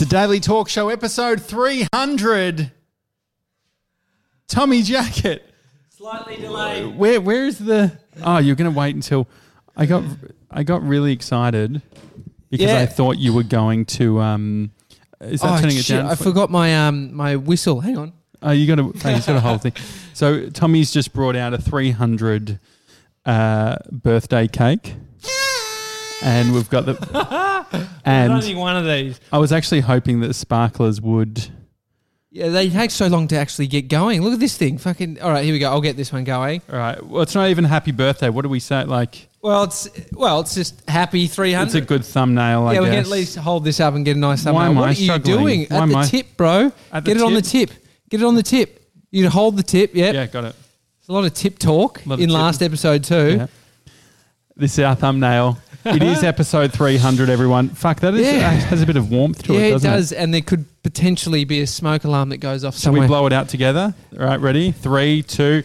the Daily Talk Show, episode 300. Tommy Jacket. Slightly delayed. Where is the... Oh, you're going to wait until... I got really excited because I thought you were going to... is that turning it down? I forgot my my whistle. Hang on. Oh, you got a whole thing. So Tommy's just brought out a 300 birthday cake. And we've got the... and There's only one of these. I was actually hoping that sparklers would... Yeah, they take so long to actually get going. Look at this thing. Fucking... All right, here we go. I'll get this one going. All right. Well, it's not even happy birthday. What do we say? Like... Well, it's just happy 300. It's a good thumbnail, I guess. Yeah, we can at least hold this up and get a nice thumbnail. What are you doing? At the tip, bro. Get it on the tip. Get it on the tip. You hold the tip, yeah. Yeah, got it. There's a lot of tip talk in last episode too. Yeah. This is our thumbnail. It is episode 300, everyone. Fuck, that has a bit of warmth to it, doesn't it? Yeah, it does. And there could potentially be a smoke alarm that goes off Shall somewhere. we blow it out together? All right, ready? 3, 2.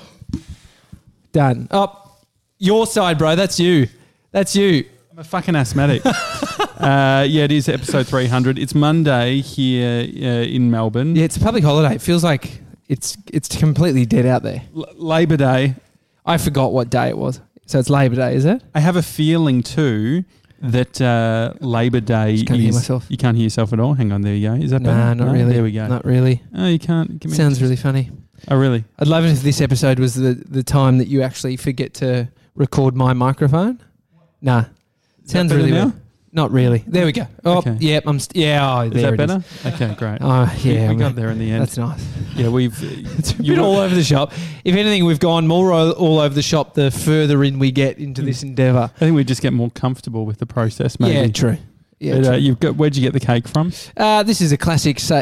Done. Up. Your side, bro. That's you. That's you. I'm a fucking asthmatic. It is episode 300. It's Monday here in Melbourne. Yeah, it's a public holiday. It feels like it's completely dead out there. Labor Day. I forgot what day it was. So it's Labor Day, is it? I have a feeling too that Labor Day Just can't hear myself. You can't hear yourself at all? Hang on, there you go. Is that better? Nah, not really. There we go. Not really. Oh, you can't. Sounds really funny. Oh, really? I'd love it if this episode was the time that you actually forget to record my microphone. Nah. Sounds really now? weird. Not really. There we go. Oh, okay. yep. Is that better? Okay, great. Oh, yeah. We got there in the end. That's nice. Yeah, It's a bit all over the shop. If anything, we've gone more all over the shop the further in we get into this endeavour. I think we just get more comfortable with the process, maybe. Yeah, true. Yeah, but, true. where'd you get the cake from? This is a classic. Coles?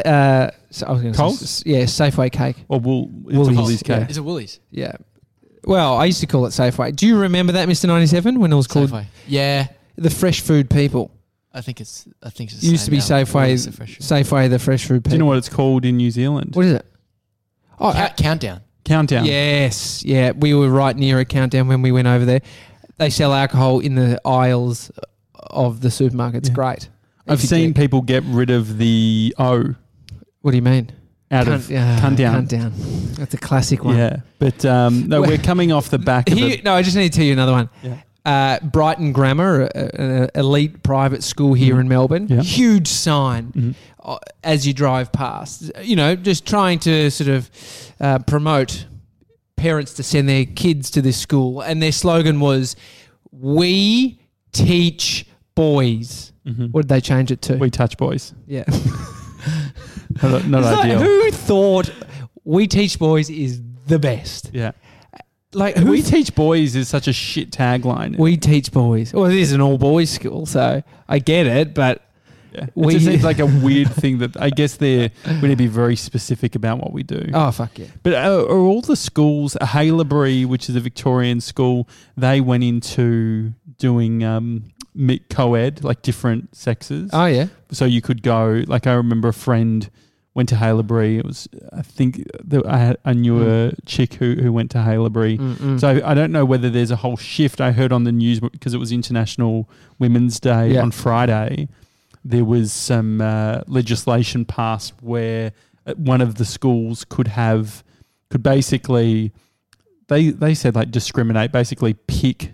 Safeway cake. Or Woolies cake. Yeah. Is it Woolies? Yeah. Well, I used to call it Safeway. Do you remember that, Mr. 97, when it was called Safeway? Yeah. The Fresh Food People? I think it's the It used to be same now. Safeway, the Fresh Food People. Do you know what it's called in New Zealand? What is it? Oh, Countdown. Countdown. Yes. Yeah, we were right near a Countdown when we went over there. They sell alcohol in the aisles of the supermarket. It's great. I've seen people get rid of the O. What do you mean? Out of Countdown. Countdown. That's a classic one. Yeah. But no, we're coming off the back of it. No, I just need to tell you another one. Yeah. Brighton Grammar, an elite private school here in Melbourne. Yeah. Huge sign as you drive past. You know, just trying to sort of promote parents to send their kids to this school. And their slogan was, "We teach boys." Mm-hmm. What did they change it to? We touch boys. Yeah. not ideal. Who thought "We teach boys" is the best? Yeah. Like We teach boys is such a shit tagline. We teach boys. Well, it is an all boys school, so I get it, but it just seems like a weird thing that I guess we need to be very specific about what we do. Oh, fuck yeah. But are all the schools, Haileybury, which is a Victorian school, they went into doing co-ed, like different sexes. Oh, yeah. So you could go, like I remember a friend went to Haileybury. It was, I think, I knew a chick who went to Haileybury. Mm-mm. So I don't know whether there's a whole shift. I heard on the news because it was International Women's Day on Friday. There was some legislation passed where one of the schools could basically, they said like discriminate, basically pick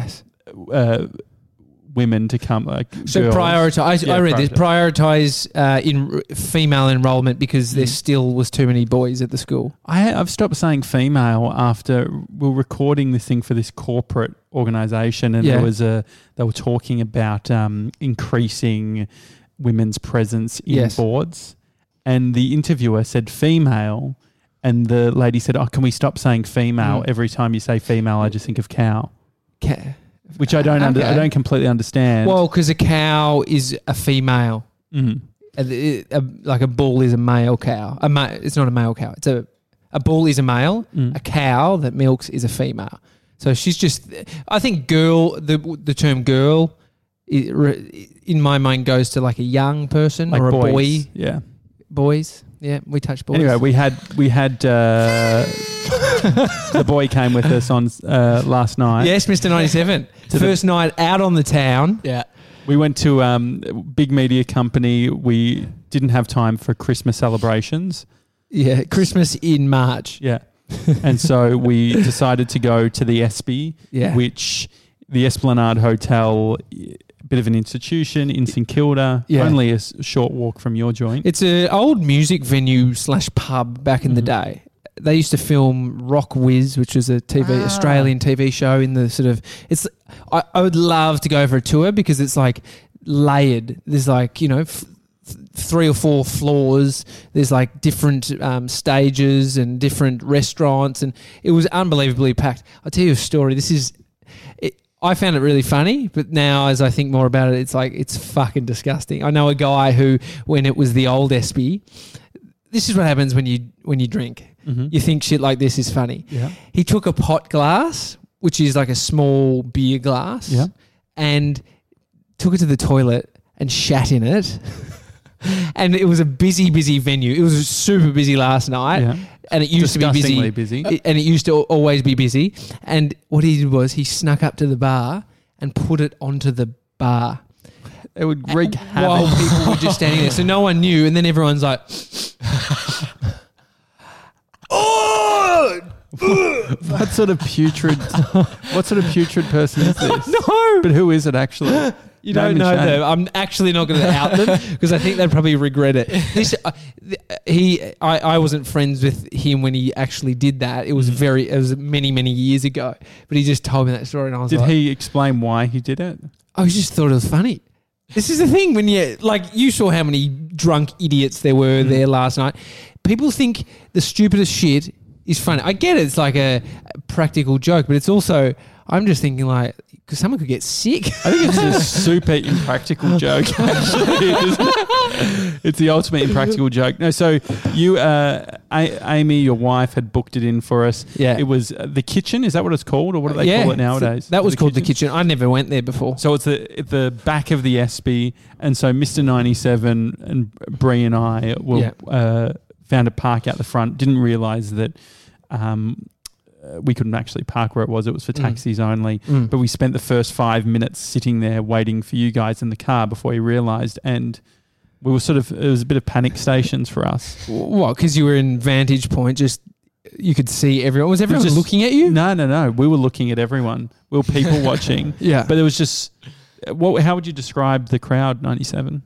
women to come, like so girls. Prioritize. I read this. Prioritize in female enrollment because there still was too many boys at the school. I've stopped saying female after we're recording this thing for this corporate organisation, and they were talking about increasing women's presence in boards, and the interviewer said female, and the lady said, "Oh, can we stop saying female? Every time you say female, I just think of cow." Which I don't I don't completely understand. Well, because a cow is a female. Like a bull is a male cow. It's not a male cow. It's a bull is a male. A cow that milks is a female. So she's just. I think girl. The term girl, in my mind, goes to like a young person like or a boys. Boy. Yeah, boys. Yeah, we touch boys. Anyway, we had the boy came with us on last night. Yes, Mr. 97. First night out on the town. Yeah. We went to big media company. We didn't have time for Christmas celebrations. Yeah, Christmas in March. Yeah. And so we decided to go to the Espy, which the Esplanade Hotel, a bit of an institution in St Kilda, only a short walk from your joint. It's an old music venue / pub back in the day. They used to film Rock Whiz, which was a Australian TV show in the sort of... I would love to go for a tour because it's like layered. There's like, 3 or 4 floors. There's like different stages and different restaurants, and it was unbelievably packed. I'll tell you a story. I found it really funny, but now as I think more about it, it's fucking disgusting. I know a guy who, when it was the old Espy, this is what happens when you drink. Mm-hmm. You think shit like this is funny. Yeah. He took a pot glass, which is like a small beer glass, and took it to the toilet and shat in it. And it was a busy venue. It was super busy last night, and it used to be busy. And it used to always be busy. And what he did was he snuck up to the bar and put it onto the bar. It would wreak havoc. While people were just standing there, so no one knew. And then everyone's like, "Oh!" What sort of putrid person is this? No, but who is it actually? You don't know them. I'm actually not going to out them because I think they'd probably regret it. I wasn't friends with him when he actually did that. It was many years ago. But he just told me that story, and I was like, did he explain why he did it? I just thought it was funny. This is the thing when you saw how many drunk idiots there were there last night. People think the stupidest shit is funny. I get it. It's like a practical joke, but it's also, I'm just thinking like, because someone could get sick. I think it's a super impractical joke, actually. It's the ultimate impractical joke. No, so you, Amy, your wife, had booked it in for us. Yeah. It was the kitchen. Is that what it's called? Or what do they call it nowadays? That was called the kitchen. I never went there before. So it's at the back of the Espy. And so Mr. 97 and Bree and I found a park out the front. Didn't realise that... we couldn't actually park where it was. It was for taxis only. But we spent the first 5 minutes sitting there waiting for you guys in the car before we realised. And we were it was a bit of panic stations for us. What? Because you were in vantage point, you could see everyone. Was everyone just looking at you? No. We were looking at everyone. We were people watching. Yeah. But it was just, how would you describe the crowd, 97?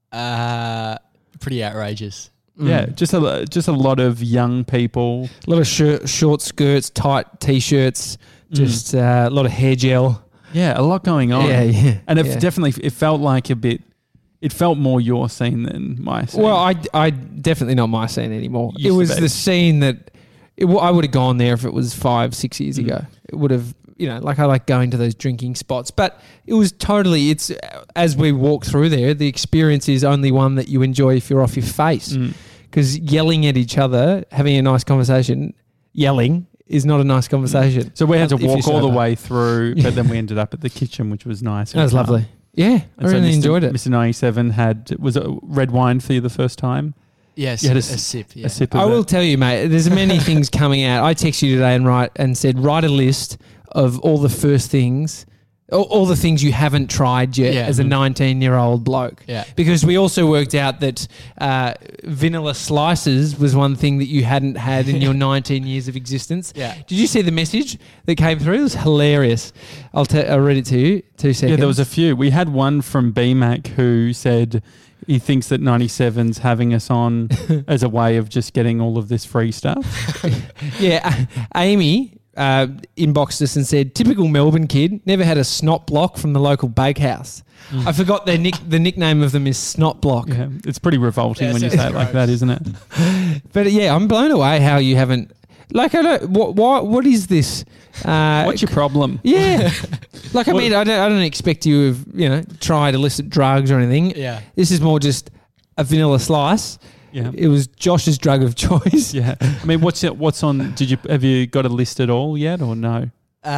Pretty outrageous. Yeah, just a lot of young people. A lot of short skirts, tight T-shirts, just a lot of hair gel. Yeah, a lot going on. Yeah. And it felt like it felt more your scene than my scene. Well, I definitely not my scene anymore. It was the scene that I would have gone there if it was 5-6 years ago. It would have, I like going to those drinking spots. But it was totally, as we walk through there, the experience is only one that you enjoy if you're off your face. Because yelling at each other, having a nice conversation, yelling is not a nice conversation. So we had to walk all the way through, but then we ended up at the kitchen, which was nice. That was lovely. Yeah, I really enjoyed it. Mr. 97 was it red wine for you the first time? Yes, a sip. Yeah. A sip of I will tell you, mate, there's many things coming out. I texted you today and said, write a list of all the first things, all the things you haven't tried yet as a 19-year-old bloke. Yeah. Because we also worked out that vanilla slices was one thing that you hadn't had in your 19 years of existence. Yeah. Did you see the message that came through? It was hilarious. I'll read it to you. 2 seconds. Yeah, there was a few. We had one from BMAC who said he thinks that 97's having us on as a way of just getting all of this free stuff. Yeah. Amy... inboxed us and said, typical Melbourne kid, never had a snot block from the local bakehouse. I forgot the nickname of them is Snot Block. Yeah, it's pretty revolting when you say it like that, isn't it? But I'm blown away how you haven't. Like, I don't. What is this? What's your problem? Yeah. Like, I mean, I don't expect you to tried illicit drugs or anything. Yeah. This is more just a vanilla slice. Yeah. It was Josh's drug of choice. Yeah. I mean, what's on? Have you got a list at all yet, or no?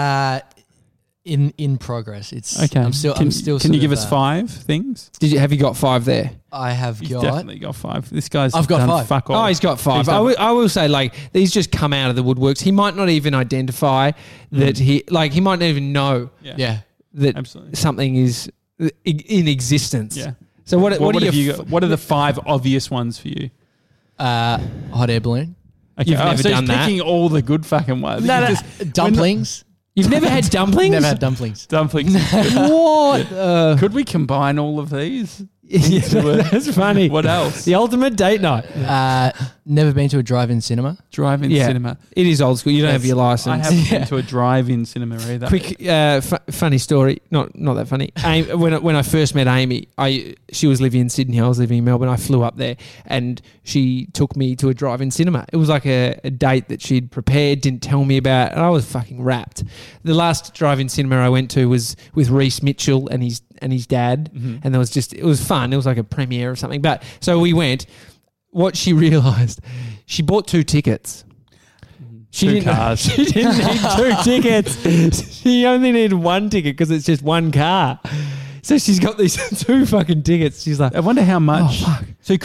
In progress. It's okay. I'm still. Can you give us 5 things? Have you got 5 there? I have He's definitely got 5. This guy's. I've got 5. Fuck all. Oh, he's got 5. I will say, like, these just come out of the woodworks. He might not even identify that he might not even know. Yeah. That absolutely. something is in existence. Yeah. So what are the 5 obvious ones for you? Hot air balloon. Okay. You've never done that. Picking all the good fucking ones. No. Dumplings. You've never had dumplings? Never had dumplings. Dumplings. What? Could we combine all of these? Yeah, that's funny. What else? The ultimate date night. Never been to a drive-in cinema. Drive-in cinema. It is old school. You don't have your license. I haven't been to a drive-in cinema either. Quick, funny story. Not that funny. When I first met Amy, she was living in Sydney. I was living in Melbourne. I flew up there, and she took me to a drive-in cinema. It was like a date that she'd prepared, didn't tell me about, and I was fucking wrapped. The last drive-in cinema I went to was with Reece Mitchell and his dad, and it was fun. It was like a premiere or something. But so we went. What she realised, she bought 2 tickets. She didn't need 2 tickets. She only needed 1 ticket because it's just 1 car. So she's got these 2 fucking tickets. She's like, I wonder how much. Oh, fuck. So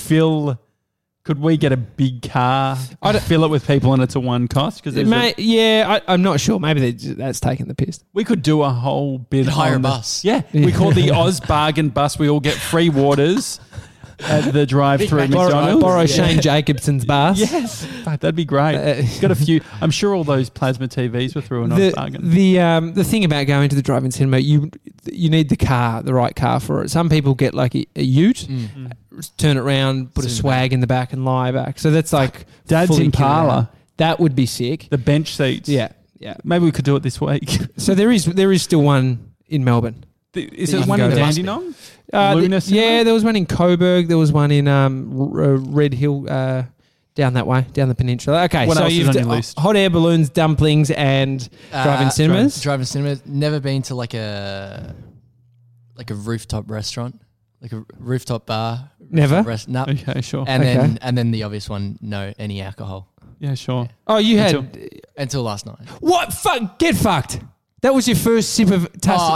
could we get a big car, fill it with people, and it's a one cost? Because I'm not sure. Maybe that's taking the piss. We could do a whole bit. Hire a bus. Yeah, we call the Oz Bargain Bus. We all get free waters at the drive-through McDonald's. Borrow Shane Jacobson's bus. Yes, that'd be great. Got a few. I'm sure all those plasma TVs were through an Oz Bargain. The thing about going to the drive-in cinema, you need the right car for it. Some people get like a ute, turn it around, put a swag in the back and lie back. So that's like Dad's Impala. That would be sick. The bench seats. Yeah. Maybe we could do it this week. So there is still one in Melbourne. Is there one in Dandenong? There was one in Coburg. There was one in Red Hill, down that way, down the peninsula. Okay, what so else is on your list? Hot air balloons, dumplings, and drive-in cinemas. Drive-in cinema. Never been to like a rooftop restaurant, like a rooftop bar. Never. No. Okay, sure. And then the obvious one, no, any alcohol. Yeah, sure. Yeah. Oh, you had until last night. What? Fuck! Get fucked. That was your first sip of.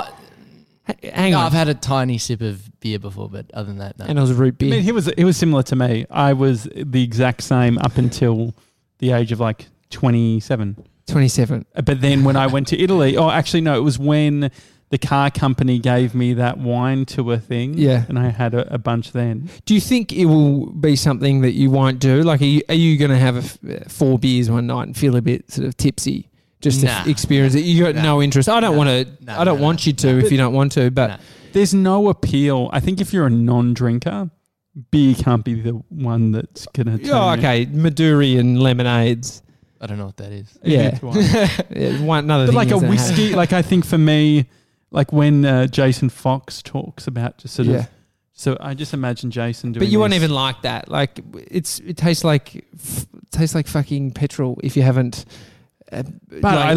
Hang on. I've had a tiny sip of beer before, but other than that, no. And it was a root beer. I mean, he was similar to me. I was the exact same up until the age of like 27. 27. But then when I went to Italy, it was when the car company gave me that wine tour thing. Yeah. And I had a bunch then. Do you think it will be something that you won't do? Like, are you going to have 4 beers one night and feel a bit sort of tipsy? Just to experience it. You got no interest. I don't want to. I don't want you to if you don't want to. But there's no appeal. I think if you're a non-drinker, beer can't be the one that's gonna. Okay, Maduri and lemonades. I don't know what that is. Yeah, another thing. But like a whiskey. Like I think for me, like when Jason Fox talks about just sort of. So I just imagine Jason doing. But you won't even like that. Like it tastes like fucking petrol if you haven't. But I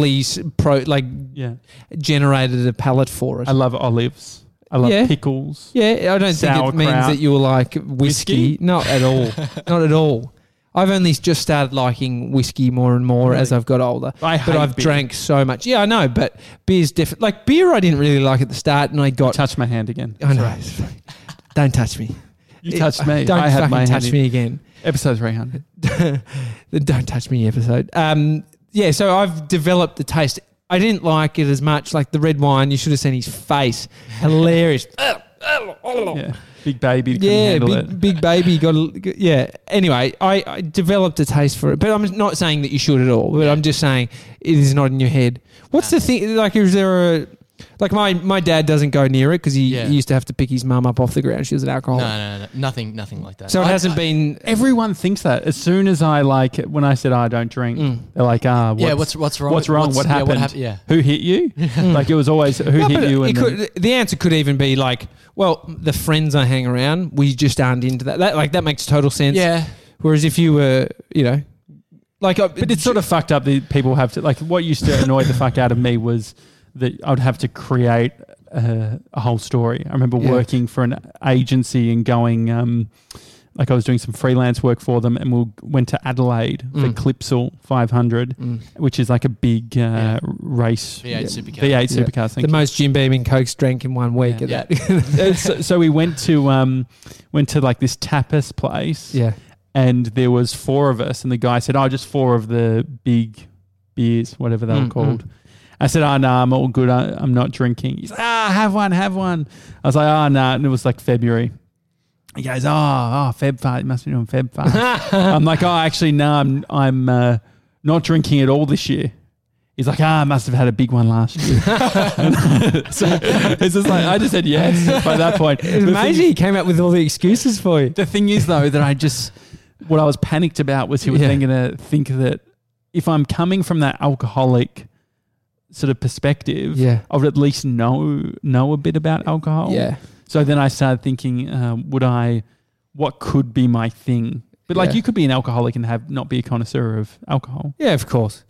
generated a palate for it. I love olives. I love pickles. Yeah, I don't think it means that you'll like whiskey. Not at all. Not at all. I've only just started liking whiskey more and more as I've got older. But I've drank so much. Yeah, I know, but beer's different. Like beer I didn't really like at the start and I got... Touch my hand again. I know. Don't touch me. You touched me. Don't fucking touch me again. Episode 300. The Don't Touch Me episode. So I've developed the taste. I didn't like it as much. Like the red wine, you should have seen his face. Hilarious. Big baby. Big baby. Anyway, I developed a taste for it. But I'm not saying that you should at all. But I'm just saying it is not in your head. What's the thing? Like, is there a... Like my dad doesn't go near it because he used to have to pick his mum up off the ground. She was an alcoholic. No, nothing like that. So it hasn't been. Everyone thinks that. As soon as when I said I don't drink, they're like, what's wrong? What's wrong? What happened? Who hit you? Like it was always who hit you. The answer could even be like, well, the friends I hang around, we just aren't into that. That makes total sense. Yeah. Whereas if you were, but it's sort of fucked up. That people have to like. What used to annoy the fuck out of me was that I'd have to create a whole story. I remember working for an agency and going, I was doing some freelance work for them, and we went to Adelaide for Clipsal 500, which is like a big race. V8 supercar. V8 supercar thing. The most Jim Beam and Cokes drank in 1 week. So we went to like this tapas place. Yeah. And there was 4 of us, and the guy said, just 4 of the big beers, whatever they were called. I said, "Oh no, I'm all good. I'm not drinking." He's like, have one." I was like, "Oh no," and it was like February. He goes, "Oh, Feb fast. You must be doing Feb fast." I'm like, "Oh, actually, no, I'm not drinking at all this year." He's like, I must have had a big one last year. So it's just like, I just said yes by that point. It's amazing he came up with all the excuses for you. The thing is, though, that what I was panicked about was he was then going to think that if I'm coming from that alcoholic sort of perspective, I would at least know a bit about alcohol. Yeah. So then I started thinking, what could be my thing? But like you could be an alcoholic and not be a connoisseur of alcohol. Yeah, of course.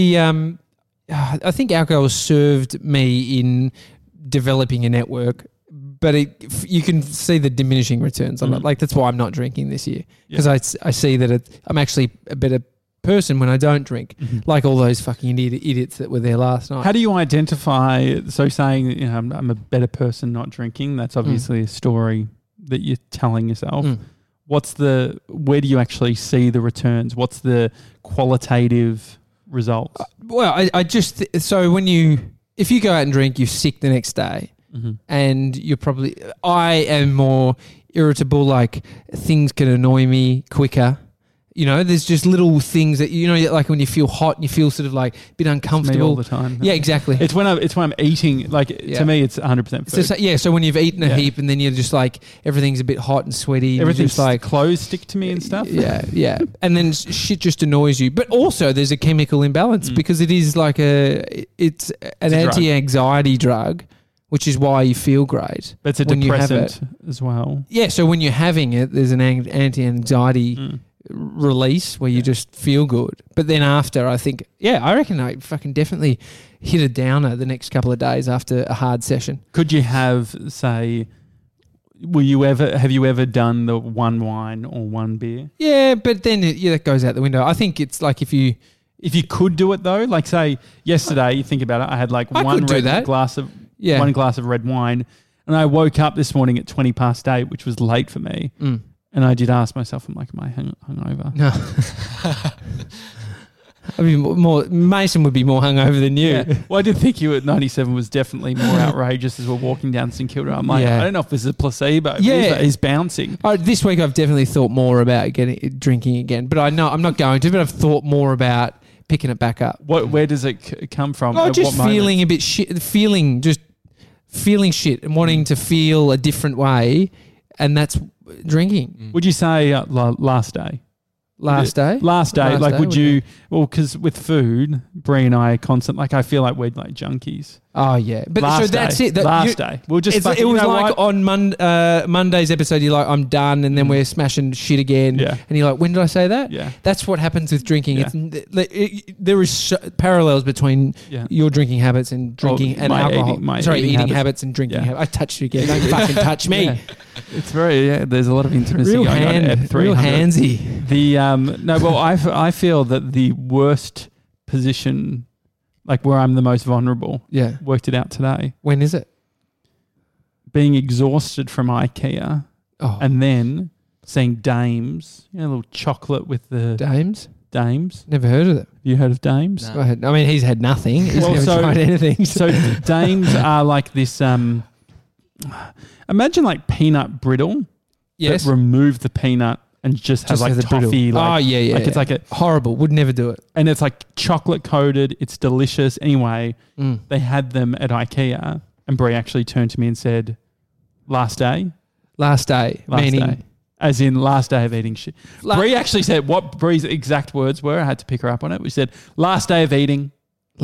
I think alcohol served me in developing a network, but you can see the diminishing returns on it. Like that's why I'm not drinking this year, because I see that I'm actually a better person when I don't drink, like all those fucking idiots that were there last night. How do you identify, so saying I'm a better person not drinking, that's obviously a story that you're telling yourself. Where do you actually see the returns? What's the qualitative results? Well, so if you go out and drink, you're sick the next day, and I am more irritable, like things can annoy me quicker. There's just little things that, like when you feel hot and you feel sort of like a bit uncomfortable. It's me all the time. Yeah, exactly. It's when I'm eating, to me it's 100% food. So when you've eaten a heap and then you're just like, everything's a bit hot and sweaty. Everything's just like clothes stick to me and stuff. Yeah. And then shit just annoys you. But also there's a chemical imbalance because it is like it's an anti-anxiety drug, which is why you feel great. But it's a depressant as well. Yeah, so when you're having it, there's an anti-anxiety release where you just feel good. But then after, I think, I reckon I fucking definitely hit a downer the next couple of days after a hard session. Could you have, say, have you ever done the one wine or one beer? Yeah, but then that goes out the window. I think it's like if you could do it though, like say yesterday, you think about it, I had like one glass of red wine, and I woke up this morning at 8:20, which was late for me. And I did ask myself, I'm like, am I hungover? No. I mean, Mason would be more hungover than you. Yeah. Well, I did think you at 97 was definitely more outrageous as we're walking down St Kilda. I'm like, I don't know if this is a placebo. Yeah. He's bouncing. This week I've definitely thought more about drinking again. But I know I'm not going to, but I've thought more about picking it back up. Where does it come from? Just feeling a bit shit, feeling shit and wanting to feel a different way. And that's drinking. Would you say last day? Last day? Last day. Like, would you... Well, because with food, Brie and I are constant... Like, I feel like we're like junkies. Oh, yeah. But last so that's day. it. Last day. We'll just... It was like on Monday's episode, you're like, I'm done, and then we're smashing shit again. Yeah. And you're like, when did I say that? Yeah. That's what happens with drinking. Yeah. There is parallels between your drinking habits and drinking and alcohol. Eating habits and drinking habits. I touched you again. Don't fucking touch me. Yeah. It's very... there's a lot of intimacy real going on at 300. Real handsy. I feel that the worst position... Like where I'm the most vulnerable. Yeah. Worked it out today. When is it? Being exhausted from IKEA and then seeing Dames, a little chocolate with the... Dames. Never heard of it. You heard of Dames? No. I mean, he's had nothing. He's never tried anything. So Dames are like this... imagine like peanut brittle. Yes. But remove the peanut and just has like toffee. Like, it's like a horrible. Would never do it. And it's like chocolate coated. It's delicious. Anyway, they had them at IKEA, and Brie actually turned to me and said, "Last day." Meaning, as in last day of eating shit. Brie actually said what Brie's exact words were. I had to pick her up on it. We said last day of eating.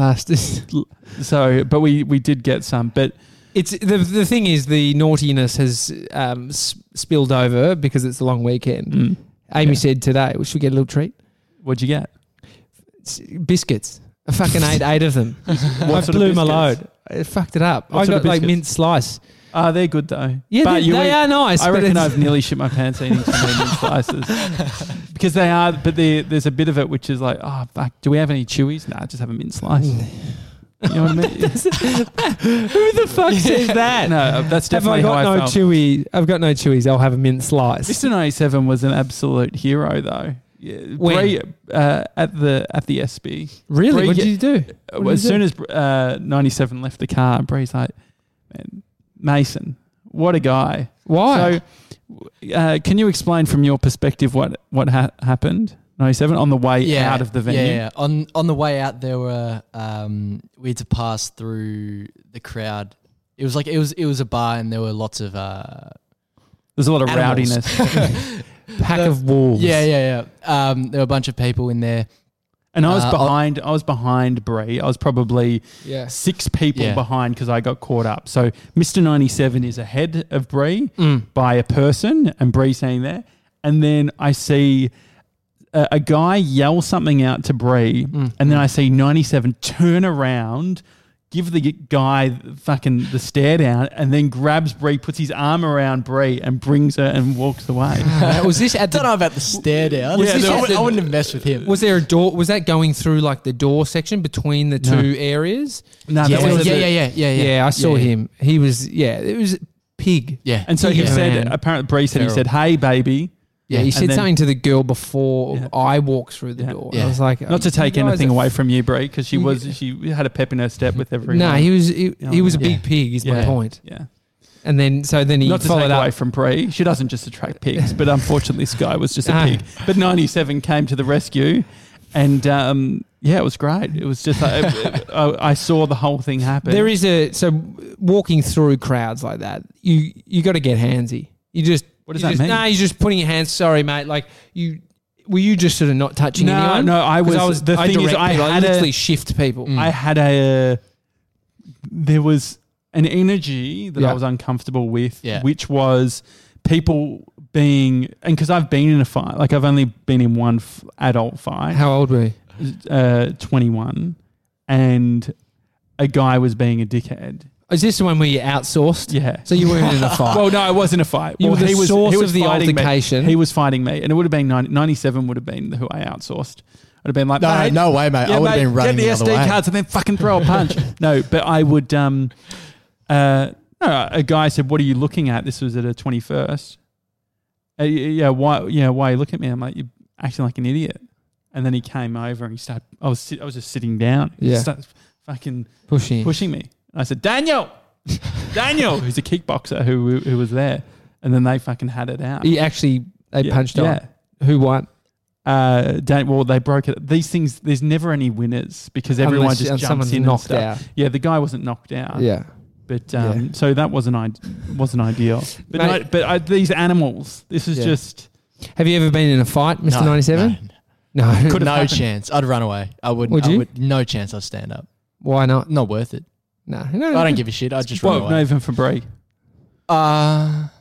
So, but we did get some, but. It's the thing is the naughtiness has spilled over because it's a long weekend. Amy said today, we should get a little treat. What'd you get? Biscuits. I fucking ate 8 of them. I blew my load. I fucked it up. I got like mint slice. They're good though. Yeah, but they are nice. I reckon I've nearly shit my pants eating some mint slices because they are. But there's a bit of it which is like, oh fuck, do we have any chewies? Nah, just have a mint slice. You know what I mean? Who the fuck says that? No, that's definitely how I felt. I've got no chewies. I'll have a mint slice. Mr. 97 was an absolute hero, though. Bree, at the SB. Really? Bree, what did you do? As soon as 97 left the car, Bree's like, man, Mason, what a guy. Why? So, can you explain from your perspective what happened? 97 on the way out of the venue. Yeah. On the way out, there were we had to pass through the crowd. It was like it was a bar, and there were lots of there's a lot of animals. rowdiness. Pack of wolves. Yeah. There were a bunch of people in there. And I was behind Bree. I was probably 6 people behind because I got caught up. So Mr. 97 is ahead of Bree by a person, and Bree's standing there. And then I see a guy yell something out to Bree, and then I see 97 turn around, give the guy fucking the stare down, and then grabs Bree, puts his arm around Bree, and brings her and walks away. Was this I don't know about the stare down. I wouldn't have messed with him. Was there a door? Was that going through like the door section between the two areas? No, yeah. I saw him. He was it was pig. Yeah, and so he said. Apparently, Bree said he said, "Hey, baby." Yeah, he said something to the girl before I walked through the door. Yeah. I was like, not to take anything away from you, Bree, because she had a pep in her step with everyone. No, he was a big pig. Is my point. Yeah. And then he not to take away from Bree. She doesn't just attract pigs, but unfortunately, this guy was just a pig. But 97 came to the rescue, and it was great. It was just I saw the whole thing happen. There is walking through crowds like that, you got to get handsy. You just. What does that mean? No, you're just putting your hands. Sorry, mate. Like were you just sort of not touching anyone? No, I was. The thing is, I had literally shift people. I had there was an energy that I was uncomfortable with, which was people being, and because I've been in a fight, like I've only been in one adult fight. How old were you? 21, and a guy was being a dickhead. Is this the one where you outsourced? Yeah. So you weren't in a fight? Well, no, it wasn't a fight. You were the source of the altercation. He was fighting me. And it would have been 97 would have been who I outsourced. I'd have been like, no way, mate. I would have been running the other way. Get the SD cards and then fucking throw a punch. No, but I would, a guy said, what are you looking at? This was at a 21st. Why are you looking at me? I'm like, you're acting like an idiot. And then he came over and he started, I was just sitting down. He started fucking pushing me. I said, Daniel, who's a kickboxer who was there. And then they fucking had it out. They punched on. Who won? They broke it. These things, there's never any winners because everyone just jumps in knocked out. Yeah, the guy wasn't knocked out. Yeah. But so that wasn't ideal. But Mate, these animals, this is just. Have you ever been in a fight, Mr. 97? No. No chance. I'd run away. I wouldn't. Would you? No chance I'd stand up. Why not? Not worth it. No. I don't give a shit. I'd just run away. Not even for Bree. No,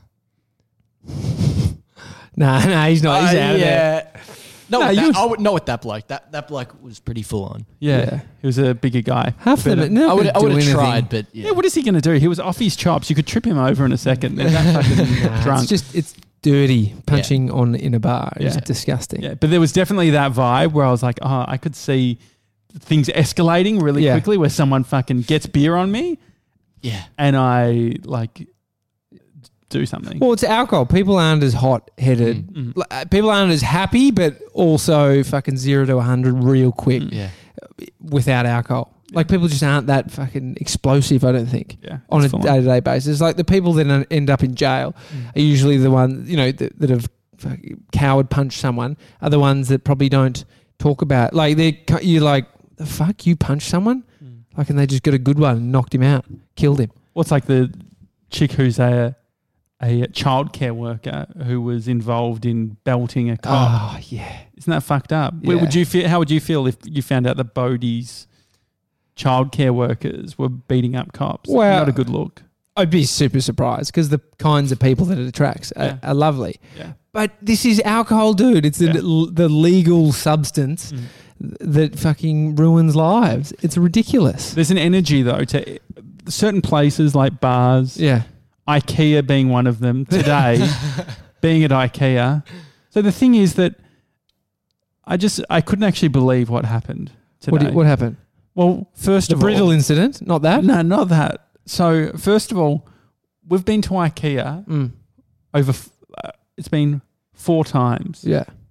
he's not. He's out of there. Not with that bloke. That bloke was pretty full on. Yeah. He was a bigger guy. Half of it. I would have tried, but what is he going to do? He was off his chops. You could trip him over in a second. They're that fucking drunk. It's dirty punching on in a bar. It's disgusting. Yeah, but there was definitely that vibe where I was like, I could see things escalating really quickly where someone fucking gets beer on me. Yeah. And I do something. Well, it's alcohol. People aren't as hot-headed. People aren't as happy, but also fucking 0 to 100 real quick without alcohol. Like people just aren't that fucking explosive, I don't think, on a day-to-day basis. Like the people that end up in jail are usually the ones, that have coward punched someone are the ones that probably don't talk about. Like you're like, the fuck, you punched someone? Like, and they just got a good one and knocked him out, killed him. Well, it's like the chick who's a childcare worker who was involved in belting a cop. Oh, yeah. Isn't that fucked up? Yeah. How would you feel if you found out that Bodie's childcare workers were beating up cops? Well, not a good look. I'd be super surprised because the kinds of people that it attracts are lovely. Yeah. But this is alcohol, dude. It's the legal substance that fucking ruins lives. It's ridiculous. There's an energy, though, to certain places like bars. Yeah. IKEA being one of them today, being at IKEA. So the thing is that I couldn't actually believe what happened today. What happened? Well, first of all... The Brittle incident? Not that? No, not that. So first of all, we've been to IKEA over... it's been 4 times. Yeah.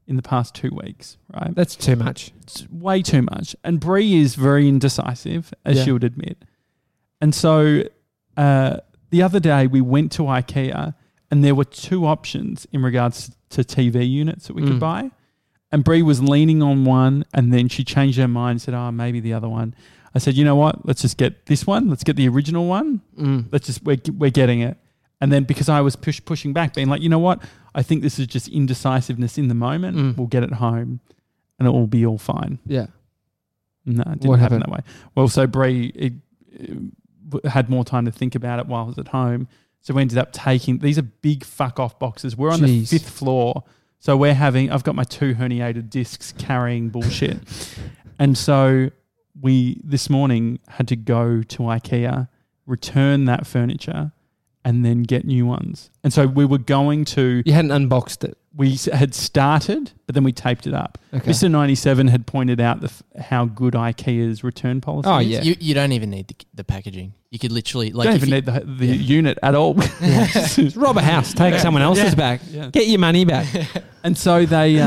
in the past 2 weeks, right? That's too much. It's way too much. And Bree is very indecisive, as she would admit. And so the other day we went to IKEA and there were 2 options in regards to TV units that we could buy. And Bree was leaning on one and then she changed her mind and said, oh, maybe the other one. I said, you know what? Let's just get this one. Let's get the original one. We're getting it. And then because I was pushing back, being like, you know what? I think this is just indecisiveness in the moment. We'll get it home and it will be all fine. Yeah. No, it didn't happen that way. Well, so Bree had more time to think about it while I was at home. So we ended up taking, these are big fuck off boxes. We're on the 5th floor. So I've got my 2 herniated discs carrying bullshit. And so we, this morning, had to go to IKEA, return that furniture, and then get new ones. And so we were going to... You hadn't unboxed it? We had started, but then we taped it up. Okay. Mr. 97 had pointed out how good IKEA's return policy is. Yeah. You don't even need the packaging. You could literally... You don't even need the unit at all. Just rob a house, take someone else's back, get your money back. And so they...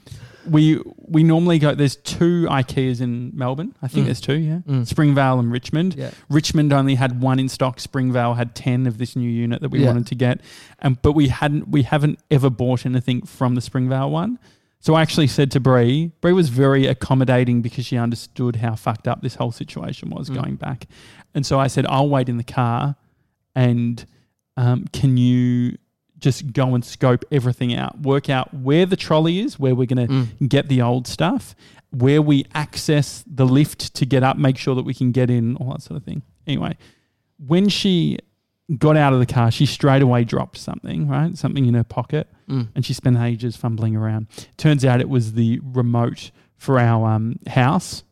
We normally go... There's 2 IKEAs in Melbourne. I think there's 2, Springvale and Richmond. Yeah. Richmond only had 1 in stock. Springvale had 10 of this new unit that we wanted to get. But we haven't ever bought anything from the Springvale one. So I actually said to Bree was very accommodating because she understood how fucked up this whole situation was going back. And so I said, I'll wait in the car and can you... just go and scope everything out, work out where the trolley is, where we're going to get the old stuff, where we access the lift to get up, make sure that we can get in, all that sort of thing. Anyway, when she got out of the car, she straight away dropped something, right? Something in her pocket, and she spent ages fumbling around. Turns out it was the remote for our house,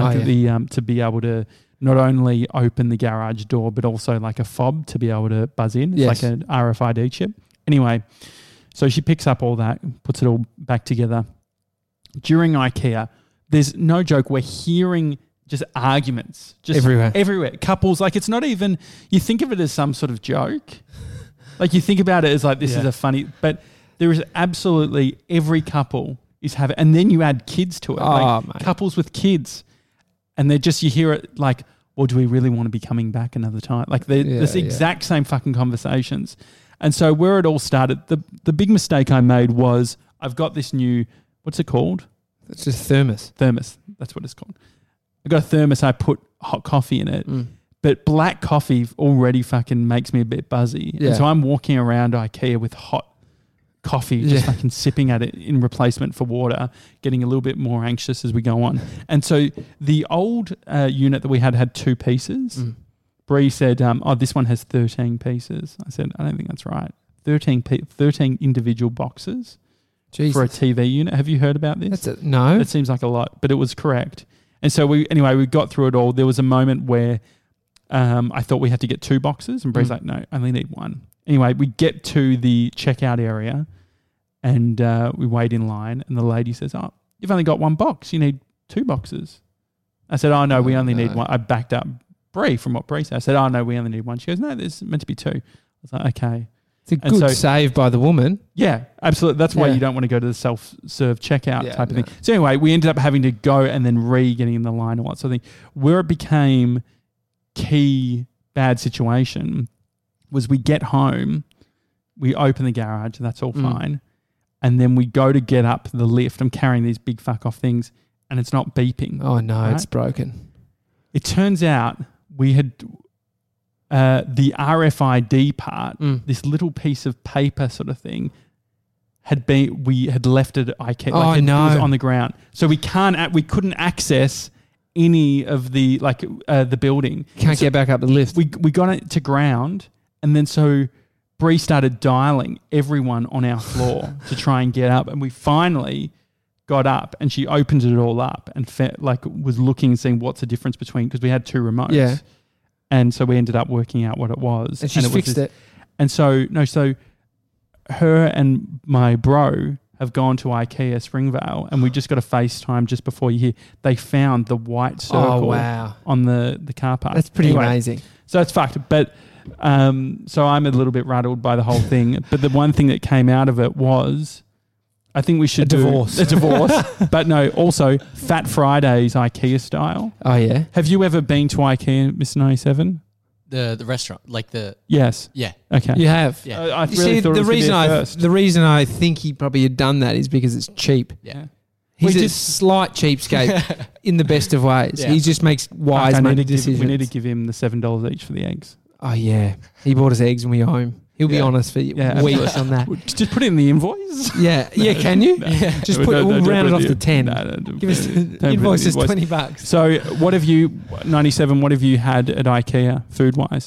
to be able to not only open the garage door, but also like a fob to be able to buzz in. It's like an RFID chip. Anyway, so she picks up all that, puts it all back together. During IKEA, there's no joke, we're hearing just arguments. Just everywhere. Couples, like it's not even, you think of it as some sort of joke. Like you think about it as like this is a funny, but there is absolutely every couple is having, and then you add kids to it. Couples with kids. And they're just, you hear it like, well, do we really want to be coming back another time? Like this exact same fucking conversations. And so where it all started, the big mistake I made was I've got this new, what's it called? It's just thermos. Thermos, that's what it's called. I got a thermos, I put hot coffee in it, but black coffee already fucking makes me a bit buzzy. Yeah. And so I'm walking around IKEA with hot coffee, just fucking sipping at it in replacement for water, getting a little bit more anxious as we go on. And so the old unit that we had 2 pieces. Bree said, this one has 13 pieces. I said, I don't think that's right. 13 individual boxes for a TV unit. Have you heard about this? No. It seems like a lot, but it was correct. And so we got through it all. There was a moment where I thought we had to get 2 boxes and Bree's like, no, I only need 1. Anyway, we get to the checkout area and we wait in line and the lady says, oh, you've only got 1 box. You need 2 boxes. I said, oh, no, we only need 1. I backed up Bree from what Bree said. I said, oh, no, we only need 1. She goes, no, there's meant to be 2. I was like, okay. It's a good save by the woman. Yeah, absolutely. That's why you don't want to go to the self-serve checkout type of thing. So anyway, we ended up having to go and then getting in the line and what sort of thing. Where it became key bad situation was we get home, we open the garage, that's all fine. And then we go to get up the lift. I'm carrying these big fuck off things and it's not beeping. Oh, no, it's broken. It turns out we had the RFID part, this little piece of paper sort of thing, we had left it at IKEA. It was on the ground. So we couldn't access any of the the building. Can't get back up the lift. We got it to ground and then so Bree started dialing everyone on our floor to try and get up and we finally got up and she opened it all up and was looking and seeing what's the difference between, because we had 2 remotes. Yeah. And so we ended up working out what it was. And she's fixed it. And so her and my bro have gone to IKEA Springvale and we just got a FaceTime just before you hear. They found the white circle on the car park. That's pretty amazing. So it's fucked. But so I'm a little bit rattled by the whole thing. But the one thing that came out of it was I think we should do a divorce. But no, also Fat Fridays IKEA style. Oh yeah. Have you ever been to IKEA, Mr. 97? The restaurant, like the yes. Yeah. Okay. You have. Yeah. I really thought the reason I think he probably had done that is because it's cheap. Yeah. He's a slight cheapskate in the best of ways. Yeah. He just makes wise money decisions. We need to give him the $7 each for the eggs. Oh yeah, he bought us eggs and we owe him. He'll be honest for weeks on that. Just put it in the invoice. Yeah, can you? Yeah. Just we'll round it off to 10. Give us invoice is $20. So, what have you 97? What have you had at IKEA food wise?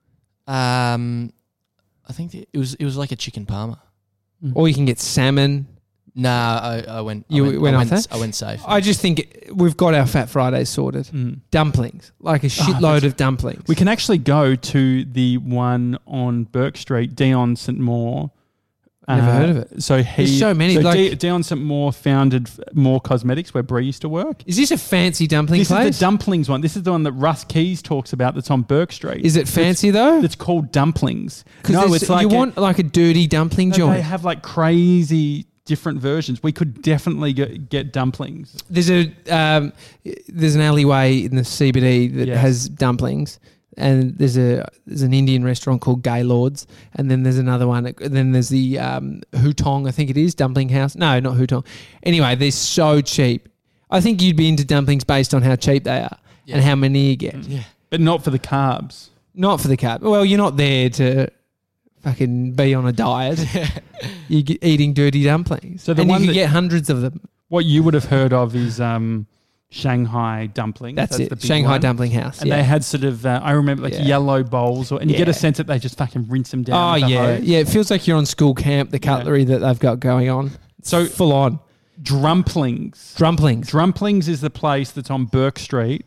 I think it was like a chicken parma. Or you can get salmon. Nah, I went. You went off that? I went safe. I just think we've got our Fat Fridays sorted. Dumplings, like a shitload of dumplings. We can actually go to the one on Burke Street, Dion St. Maur. Never heard of it. So there's so many. So Dion St. Maur founded Maur Cosmetics, where Bree used to work. Is this a fancy dumpling place? This is the dumplings one. This is the one that Russ Keys talks about. That's on Burke Street. Is it fancy though? It's called dumplings. No, it's like you want like a dirty dumpling joint. They have like crazy different versions. We could definitely get dumplings. There's an alleyway in the CBD that has dumplings, and there's an Indian restaurant called Gaylord's, and then there's another one. And then there's the Hutong, I think it is, dumpling house. No, not Hutong. Anyway, they're so cheap. I think you'd be into dumplings based on how cheap they are and how many you get. Yeah, but not for the carbs. Not for the carb. Well, you're not there to fucking be on a diet. You're eating dirty dumplings. So you can get hundreds of them. What you would have heard of is Shanghai dumplings. That's it. Shanghai dumpling house. And they had sort of, I remember yellow bowls, and you get a sense that they just fucking rinse them down. Oh, yeah. Hose. Yeah, it feels like you're on school camp, the cutlery that they've got going on. So full on. Drumplings. Drumplings is the place that's on Burke Street.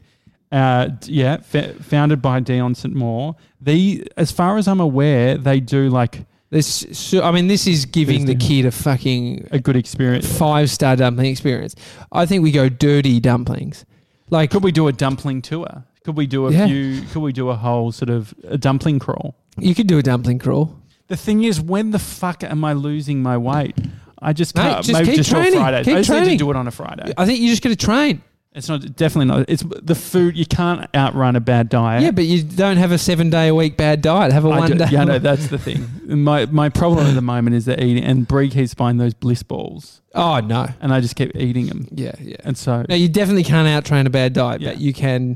Founded by Dion St. Maur. As far as I'm aware, they do like this. I mean, this is giving the kid a good experience, 5-star dumpling experience. I think we go dirty dumplings. Like, could we do a dumpling tour? Could we do Could we do a whole sort of a dumpling crawl? You could do a dumpling crawl. The thing is, when the fuck am I losing my weight? I just can't. Just keep training. Fridays. I just need to do it on a Friday. I think you just got to train. It's definitely not. It's the food. You can't outrun a bad diet. Yeah, but you don't have a 7-day-a-week bad diet. Have a 1 day. Yeah, no, that's the thing. My problem at the moment is that eating, and Brie keeps buying those bliss balls. Oh, no. And I just keep eating them. Yeah. And so. No, you definitely can't out-train a bad diet, but you can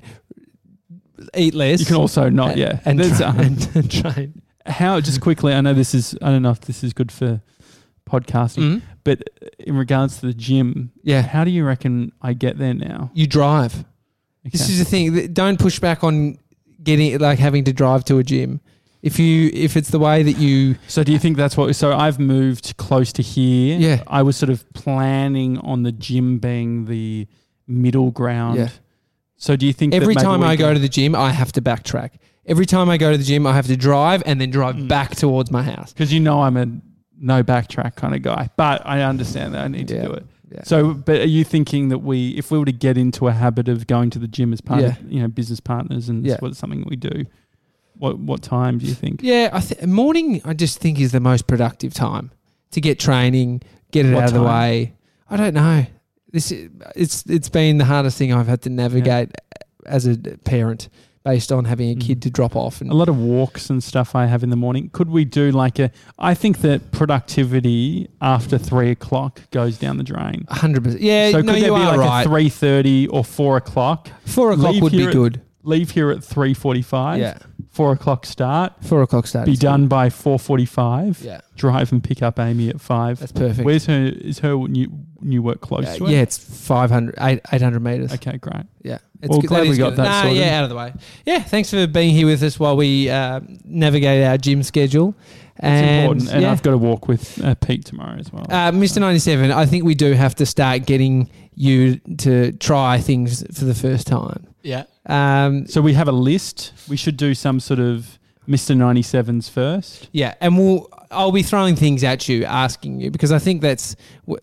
eat less. You can also not, and train. How, just quickly, I know this is, I don't know if this is good for podcasting, but in regards to the gym, how do you reckon I get there now? You drive. Okay. This is the thing. Don't push back on having to drive to a gym. If it's the way that you... So do you think that's what... So I've moved close to here. Yeah. I was sort of planning on the gym being the middle ground. Yeah. So do you think every time I go to the gym, I have to backtrack. Every time I go to the gym, I have to drive and then drive back towards my house. Because I'm a no backtrack kind of guy. But I understand that I need to do it. Yeah. So, but are you thinking that if we were to get into a habit of going to the gym as part of business partners and it's something that we do, what time do you think? Yeah, morning I just think is the most productive time to get training, get it out of the way. I don't know. It's been the hardest thing I've had to navigate as a parent, based on having a kid to drop off. And a lot of walks and stuff I have in the morning. Could we do I think that productivity after 3 o'clock goes down the drain. 100%. Yeah, so could there be right. a 3:30 or 4 o'clock? 4 o'clock would be good. Leave here at 3:45. Yeah. 4 o'clock start. 4 o'clock start. Be done by 4:45. Yeah. Drive and pick up Amy at 5. That's perfect. Is her new work close to it? Yeah, it's 800 metres. Okay, great. Yeah. Well, glad we got that sorted. Yeah, out of the way. Yeah, thanks for being here with us while we navigate our gym schedule. It's important. And I've got to walk with Pete tomorrow as well. Mr. 97, I think we do have to start getting you to try things for the first time. Yeah. So we have a list. We should do some sort of Mr. 97s first. Yeah, and I'll be throwing things at you, asking you, because I think that's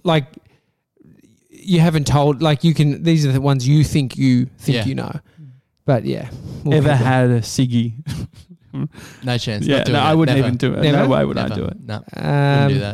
you haven't told, these are the ones you think you know. But yeah. Ever had a ciggy? No chance. Yeah, I wouldn't even do it. Never? No way would Never. I do it. No, wouldn't do that.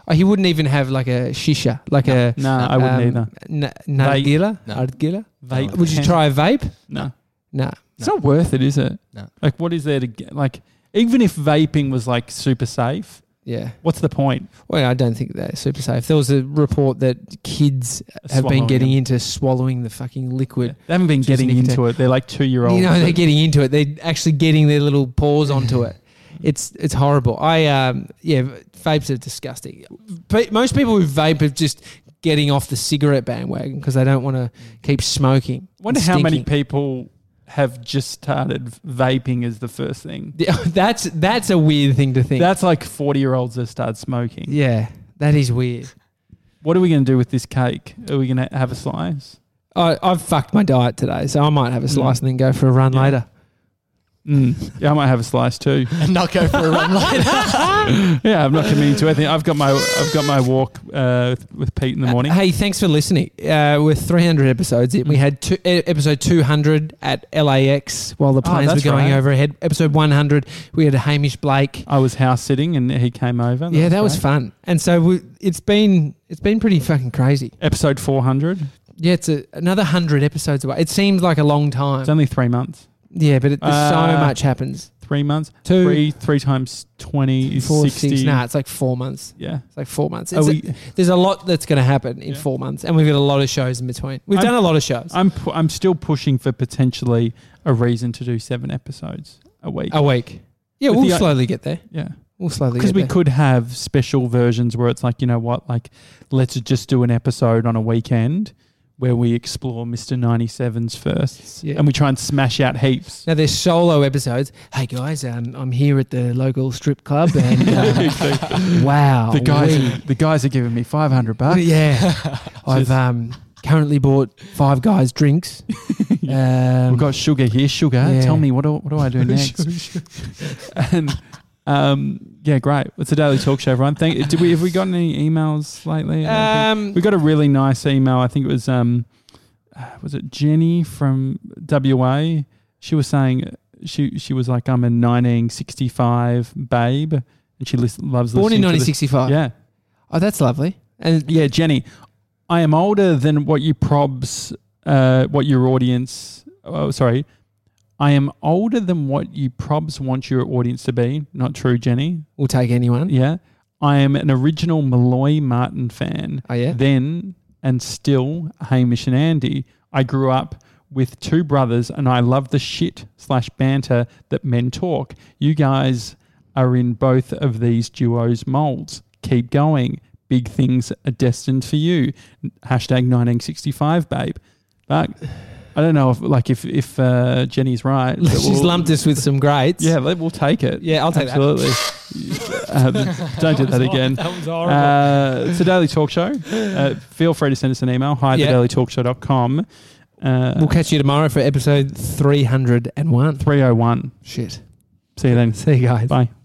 Oh, he wouldn't even have like a shisha, like a... No, I wouldn't either. Nargila? No. Nargila? Vape. Would you try a vape? No. No. It's not worth it, is it? No. Like, what is there to get? Like, even if vaping was like super safe, Yeah. what's the point? Well, I don't think they're super safe. There was a report that kids have been getting into swallowing the fucking liquid. Yeah. They haven't been getting into it. They're like 2-year-olds. You know, they're getting into it. They're actually getting their little paws onto it. It's horrible. Vapes are disgusting. But most people who vape are just getting off the cigarette bandwagon because they don't want to keep smoking. I wonder how many people have just started vaping as the first thing. Yeah, that's a weird thing to think. That's like 40-year-olds that start smoking. Yeah, that is weird. What are we going to do with this cake? Are we going to have a slice? I've fucked my diet today, so I might have a slice and then go for a run later. Yeah, I might have a slice too, and not go for a run later. Yeah, I'm not committing to anything. I've got my walk with Pete in the morning. Hey, thanks for listening. We're 300 episodes in. We had episode 200 at LAX while the planes were going overhead. Episode 100, we had Hamish Blake. I was house sitting and he came over. That was fun. And so it's been pretty fucking crazy. Episode 400. Yeah, it's another 100 episodes away. It seems like a long time. It's only 3 months. Yeah, but so much happens. 3 months. 2 3 times 20 is 4, 60. 6. Nah, it's like 4 months. Yeah. It's like 4 months. There's a lot that's going to happen in 4 months, and we've got a lot of shows in between. We've done a lot of shows. I'm still pushing for potentially a reason to do 7 episodes a week. Yeah, we'll slowly get there. Yeah. We'll slowly get there. Because we could have special versions where it's like, you know what, like let's just do an episode on a weekend where we explore Mr. 97's firsts and we try and smash out heaps. Now, there's solo episodes. Hey, guys, I'm here at the local strip club and wow. The guys are giving me $500. Yeah. I've currently bought 5 guys drinks. We've got Sugar here. Sugar, tell me, what do I do next? And great. It's a daily talk show, everyone. Have we gotten any emails lately? We got a really nice email. I think it was it Jenny from WA? She was saying she was like, I'm a 1965 babe, and she loves listening. Born in 1965. Yeah. Oh, that's lovely. And yeah, Jenny, I am older than what you your audience. Oh, sorry. I am older than what you probs want your audience to be. Not true, Jenny. We'll take anyone. Yeah. I am an original Malloy Martin fan. Oh, yeah? Then and still Hamish and Andy. I grew up with 2 brothers and I love the shit/banter that men talk. You guys are in both of these duos' molds. Keep going. Big things are destined for you. #1965, babe. But I don't know if Jenny's right. She's lumped us with some greats. Yeah, we'll take it. Yeah, I'll take Absolutely. Don't do that again. That was horrible. It's a daily talk show. Feel free to send us an email. hi@thedailytalkshow.com. We'll catch you tomorrow for episode 301. 301. Shit. See you then. See you guys. Bye.